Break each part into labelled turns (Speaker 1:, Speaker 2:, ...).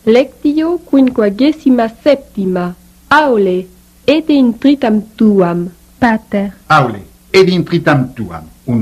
Speaker 1: Lectio quinquagesima septima. Aule, et in tritam tuam.
Speaker 2: Pater.
Speaker 3: Aule, ed in tritam tuam,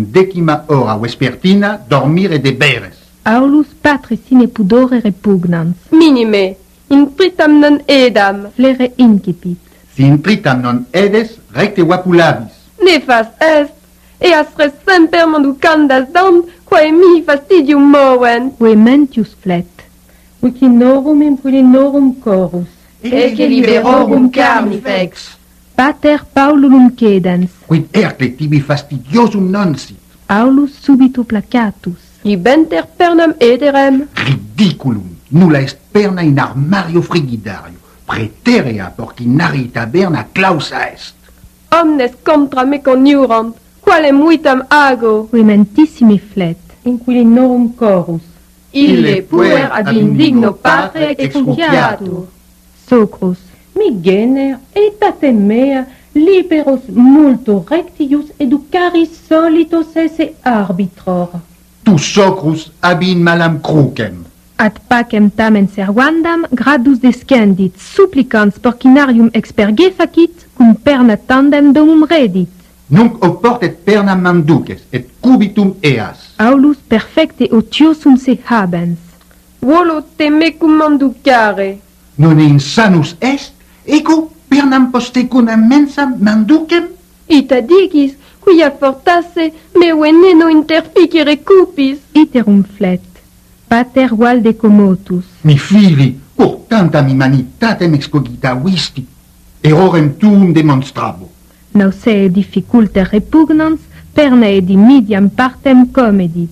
Speaker 3: 11 vespertina, dormire deberes.
Speaker 2: Aulus patris sine pudore repugnans.
Speaker 1: Minime, in tritam non edam.
Speaker 2: Flere incipit.
Speaker 3: Si in tritam non edes, recte vapulabis.
Speaker 1: Nefas est, eas res semper manducandas dant, quae mihi fastidium movent.
Speaker 2: Vehementius flet.
Speaker 4: Vicinorum inquilinorum chorus.
Speaker 1: Ecce liberorum carnifex.
Speaker 2: Pater Paulum cedens.
Speaker 3: Quid erte tibi fastidiosum non sit.
Speaker 2: Aulus subito placatus.
Speaker 1: Ibenter pernam ederem.
Speaker 3: Ridiculum, nulla est perna in armario frigidario. Praeterea porcinari taberna clausa est.
Speaker 1: Omnes contra me coniurant, qualem vitam ago.
Speaker 2: Vehementissimi flet.
Speaker 4: Inquilinorum chorus.
Speaker 1: Ille puer ad indigno patre exfugiatur.
Speaker 2: Socrus.
Speaker 4: Mi gener etate mea liberos multo rectius educaris solitos esse arbitror.
Speaker 3: Tu socrus abi in malam crucem.
Speaker 2: Ad pacem tamen servandam gradus descendit, supplicans porcinarium experge facit, cum perna tandem domum redit.
Speaker 3: Nunc oportet pernam manduces, et cubitum eas.
Speaker 2: Aulus perfecte otiosum se habens.
Speaker 1: Volo te mecum manducare.
Speaker 3: Non insanus est, ego pernam postecunam mensam manducem?
Speaker 1: Ita digis, quia fortasse me veneno interficere cupis.
Speaker 2: Iterum flet. Pater valde commotus.
Speaker 3: Mi fili, por tantam imanitatem excogita visti, errorem tuum demonstrabo.
Speaker 2: Nauseae difficulte repugnans, pernae dimidiam partem comedit.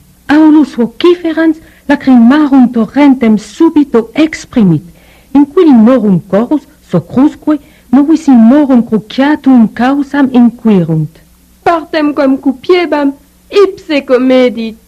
Speaker 4: Aulus vociferans lacrimarum torrentem subito exprimit, inquilinorum chorus socrusque novissimorum cruciatum causam inquirunt.
Speaker 1: Partem quam cupiebam, ipse comedit.